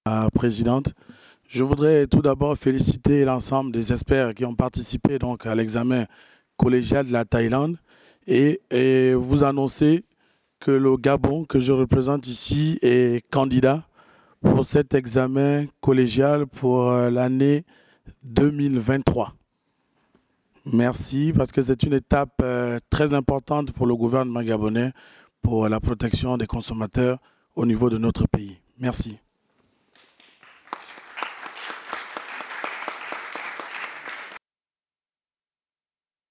Présidente. Je voudrais tout d'abord féliciter l'ensemble des experts qui ont participé donc à l'examen collégial de la Thaïlande et vous annoncer que le Gabon que je représente ici est candidat pour cet examen collégial pour l'année 2023. Merci parce que c'est une étape très importante pour le gouvernement gabonais pour la protection des consommateurs au niveau de notre pays. Merci.